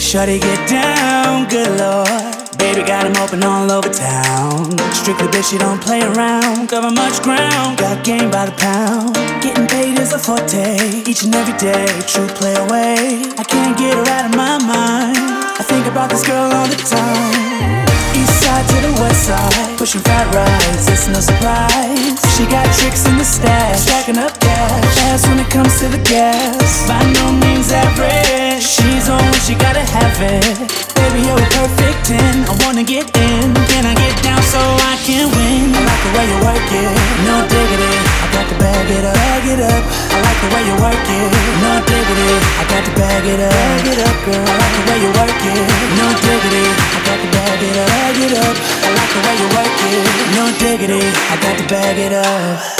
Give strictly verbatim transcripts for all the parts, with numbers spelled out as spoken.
Shawty get down, good lord. Baby got him open all over town. Strictly bitch, she don't play around. Cover much ground, got game by the pound. Getting paid is a forte, each and every day. True play away, I can't get her out of my mind. I think about this girl all the time. East side to the west side, pushing fat rides, it's no surprise. She got tricks in the stash, stacking up cash. Fast when it comes to the gas, by no means average. She's on when she gotta have it. Baby, you're a perfect ten, I wanna get in. Can I get down so I can win? I like the way you work it, no diggity. I got to bag it up, bag it up. I like the way you work it, no diggity. I got to bag it up, bag it up, girl. I like the way you work it, no diggity. I got to bag it up, bag it up. I like the way you work it, no diggity. I got to bag it up.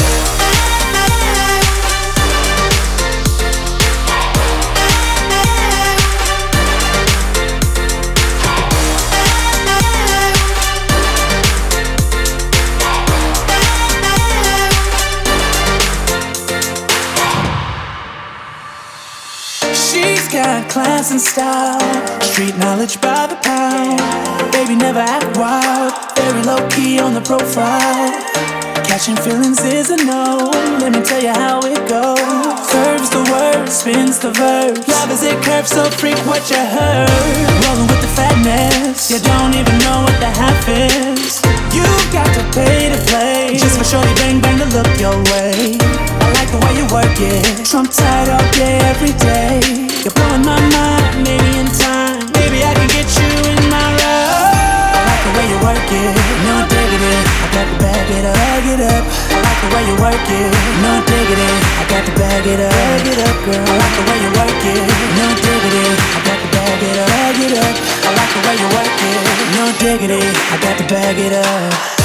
She's got class and style, street knowledge by the pound. Baby never act wild, very low key on the profile. Catching feelings is a no, let me tell you how it goes. Curves the word, spins the verse. Love as it curves, so freak what you heard. Rolling with the fatness, you don't even know what the half is. You got to pay to play, just for shorty bang bang to look your way. I like the way you work it, trump tight all day, every day. You're blowing my mind, maybe in time. Maybe I can get you in my ride. I like the way you work it, no diggity. I got to bag it up, bag it up. I like the way you work it, no diggity. I got to bag it up, bag it up, girl. I like the way you work it, no diggity. I got to bag it up, bag it up. I like the way you work it, no diggity. I got to bag it up.